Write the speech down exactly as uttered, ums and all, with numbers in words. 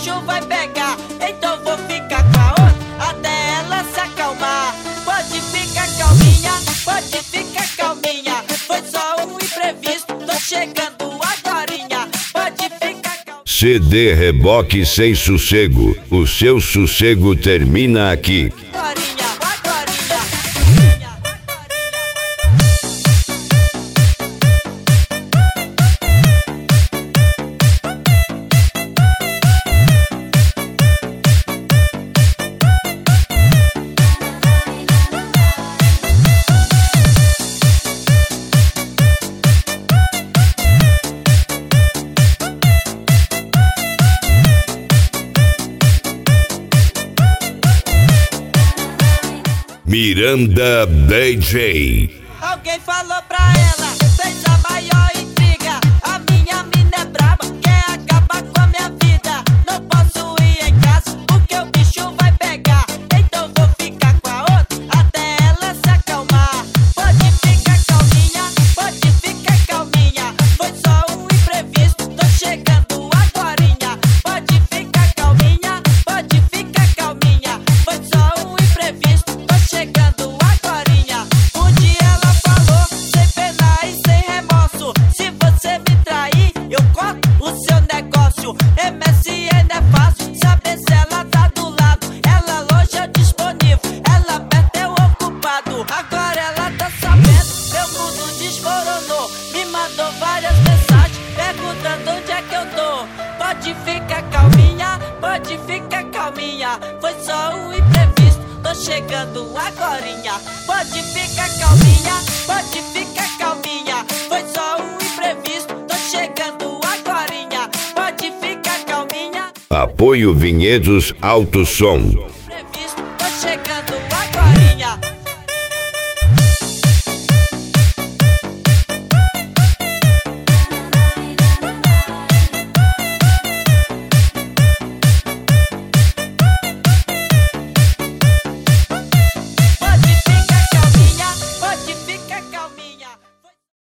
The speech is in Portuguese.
bicho vai pegar. Então vou ficar com a outra até ela se acalmar. Pode ficar calminha, pode ficar calminha. Foi só um imprevisto, tô chegando agorinha. Pode ficar calminha. C D Reboque Sem Sossego, o seu sossego termina aqui. Agorinha, agorinha. Miranda D J. Alguém falou pra ela, fez a maior intriga. A minha mina é braba, quer acabar com a minha vida. Não posso ir em casa, porque o bicho vai pegar. Então vou ficar com a outra até ela se acalmar. Pode ficar calminha, pode ficar calminha. Foi só um imprevisto, tô chegando agorinha. Pode ficar calminha, pode ficar calminha. Foi só um imprevisto, tô chegando agorinha. Um dia ela falou, sem pena e sem remorso: se você me trair, eu corto o seu negócio. M S N é fácil, saber se ela tá do lado. Ela longe ou disponível, ela perto é o ocupado. Agora ela tá sabendo, meu mundo desmoronou. Me mandou várias mensagens, perguntando onde é que eu tô. Pode ficar calminha, pode ficar calminha. Foi só um imprevisto, tô chegando agorinha. Pode ficar calminha, pode ficar calminha. Foi só um imprevisto, tô chegando agorinha. Pode ficar calminha. Apoio Vinhedos Alto Som.